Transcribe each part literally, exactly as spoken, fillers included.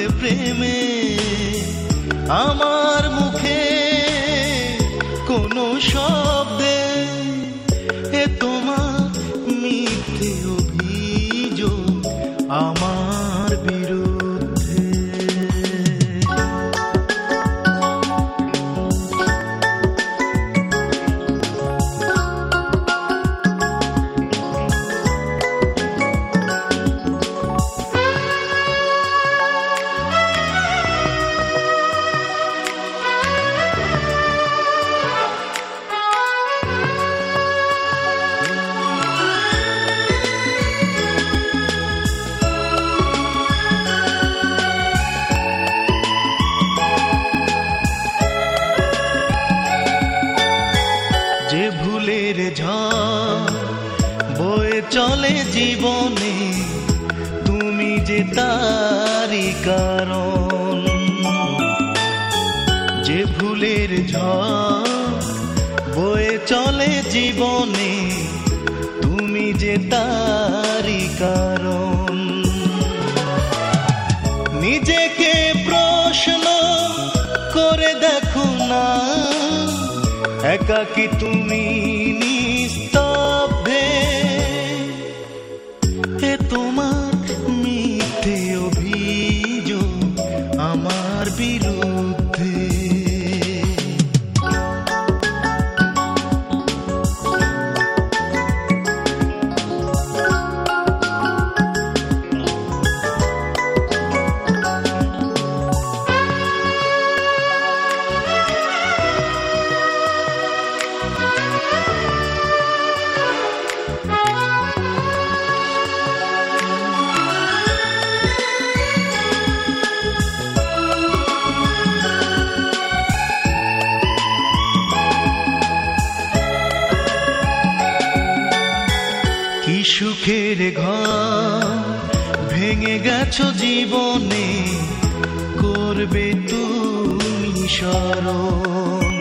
প্রেমে আমার মুখে কোনো শব্দে এ তোমার মিথ্যে অভিযোগ আমার বিরুদ্ধে। যে ভুলের ঝড় বয়ে চলে জীবনে তুমি যে তারই কারণ। যে ভুলের ঝড় বয়ে চলে জীবনে তুমি যে তারই কারণ। নিজেকে প্রশ্ন করে দেখো না, একাকী তুমি নিস্তব্ধে এ তোমার মিথ্যে অভিযোগ আমার বিরুদ্ধে। কি সুখের ঘর ভেঙে গেছো জীবনে, করবে তুমি স্মরণ।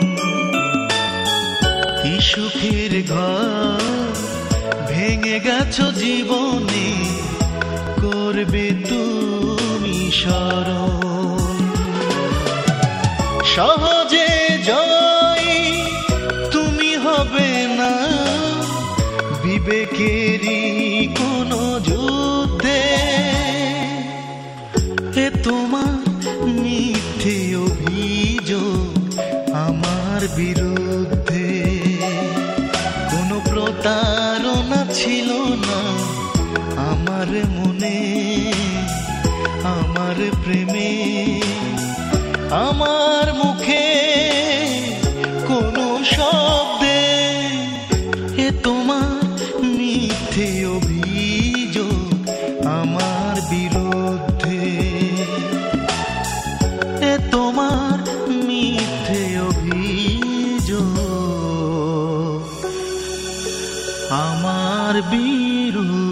কি সুখের ঘর ভেঙে গেছো জীবনে, করবে তুমি স্মরণ। সহজে জয়ী তুমি হবে না, বিবেকেরই কোনো যুদ্ধে এ তোমার মিথ্যে অভিযোগ আমার বিরুদ্ধে। কোনো প্রতারণা ছিল না আমার মনে, আমার প্রেমে আমার মুখে কোনো শব্দে এ তোমার মিথ্যে অভিযোগ আমার বিরুদ্ধে। এ তোমার মিথ্যে অভিযোগ আমার বিরুদ্ধে।